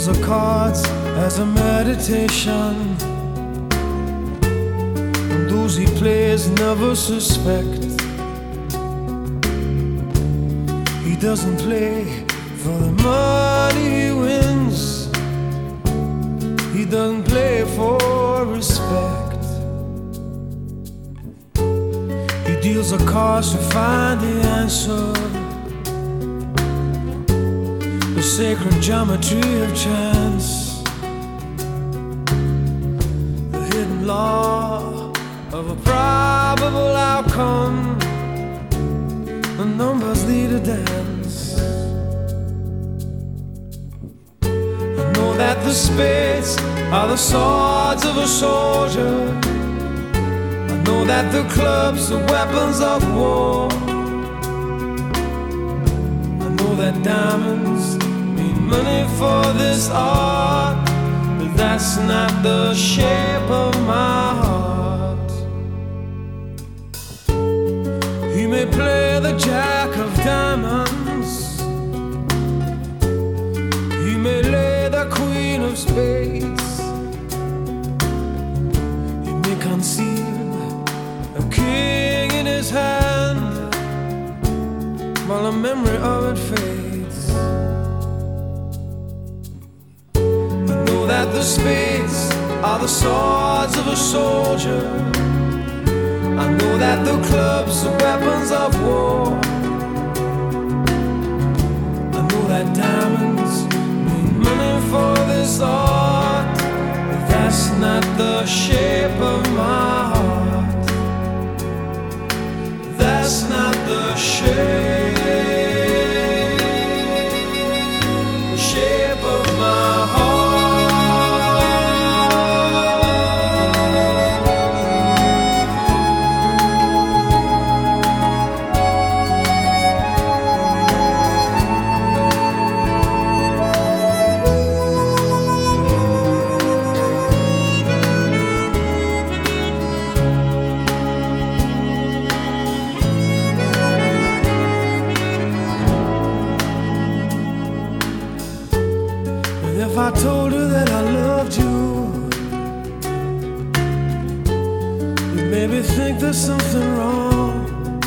deals the cards as a meditation, and those he plays never suspect. He doesn't play for the money he wins, he doesn't play for respect. He deals the cards to find the answer, the sacred geometry of chance, the hidden law of a probable outcome. The numbers lead a dance. I know that the spades are the swords of a soldier, I know that the clubs are weapons of war, I know that diamonds mean money for this art, but that's not the shape of my heart. He may play the jack of diamonds, he may lay the queen of spades, he may conceal a king in his hand while the memory of it fades. I know that the spades are the swords of a soldier, I know that the clubs are weapons of war, I know that diamonds mean money for this art, but that's not the shape of my heart. That's not the shape of my heart. If I told her that I loved you, you'd maybe think there's something wrong.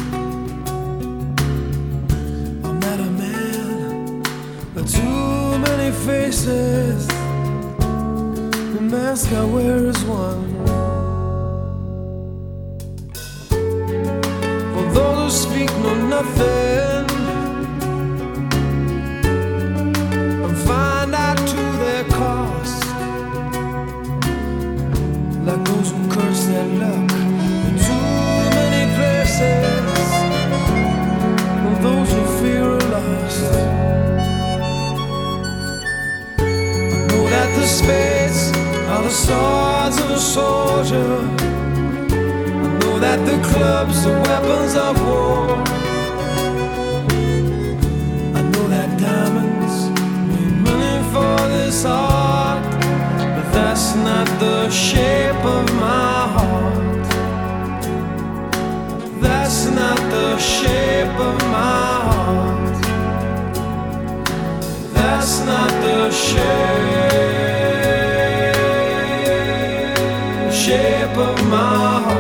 I'm not a man with too many faces, the mask I wear is one. For those who speak know nothing and find out to their cost, like those who curse their luck in too many places, or those who fear are lost. I know that the spades are the swords of a soldier, I know that the clubs are weapons of war, I know that diamonds mean money for this art, but that's not the shape of my heart. That's not the shape of my heart. That's not the shape of my heart.